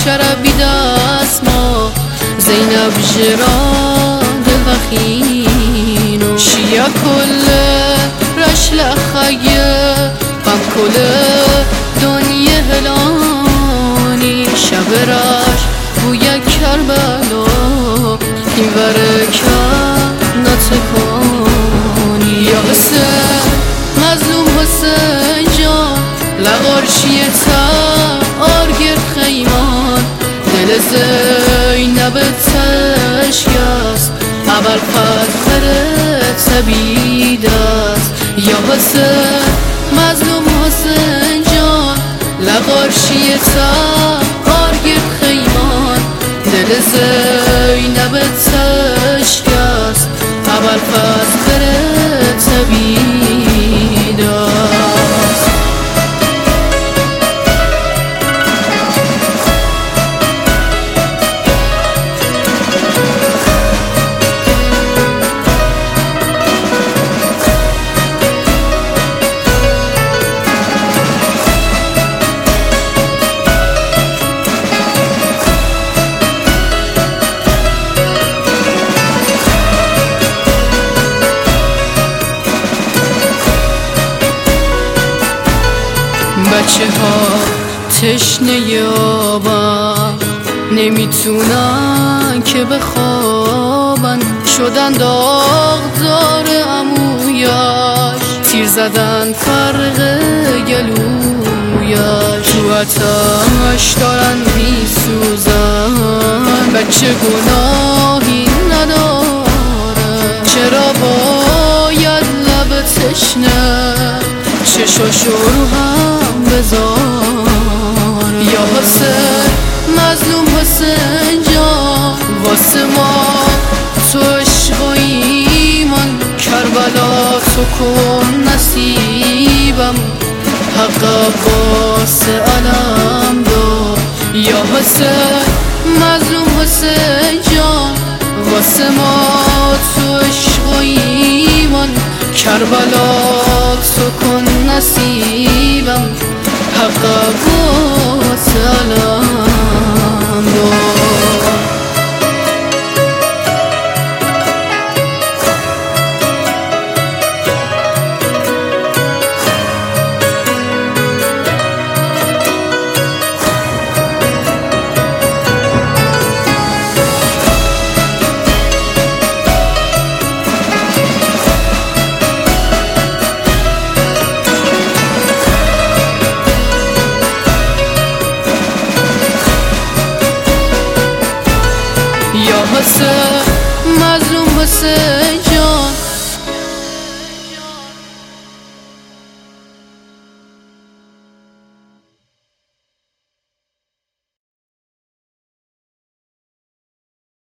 شربی دست ما زینب جراد الوخینو شیا کل رشل خیه غم کل دنیا هلانی شب رش بوی کربلا این ورکت نتکانی یا حسین مظلوم حسین جان لغارشی تا آرگر خیمان دل زینب تشکست اول پتر تبید است یا حسین مظلوم حسین جان لغارشی تا آرگر خیمان دل زینب تشکست اول پتر تبید است بچه ها تشنه یابن نمیتونن که بخوابن شدن داغدار عمویش تیر زدن فرق گلویش تو آتش دارن میسوزن بچه گناهی نداره چرا باید لب تشنه چشاشو رو هم بذار یا حسین مظلوم حسین جان واسه ما تو عشق و ایمان کربلا تو کن نصیبم حق عباس علم دار یا حسین مظلوم حسین جان واسه ما تو عشق و ایمان کربلا تو کن نصیبم حق عباس علم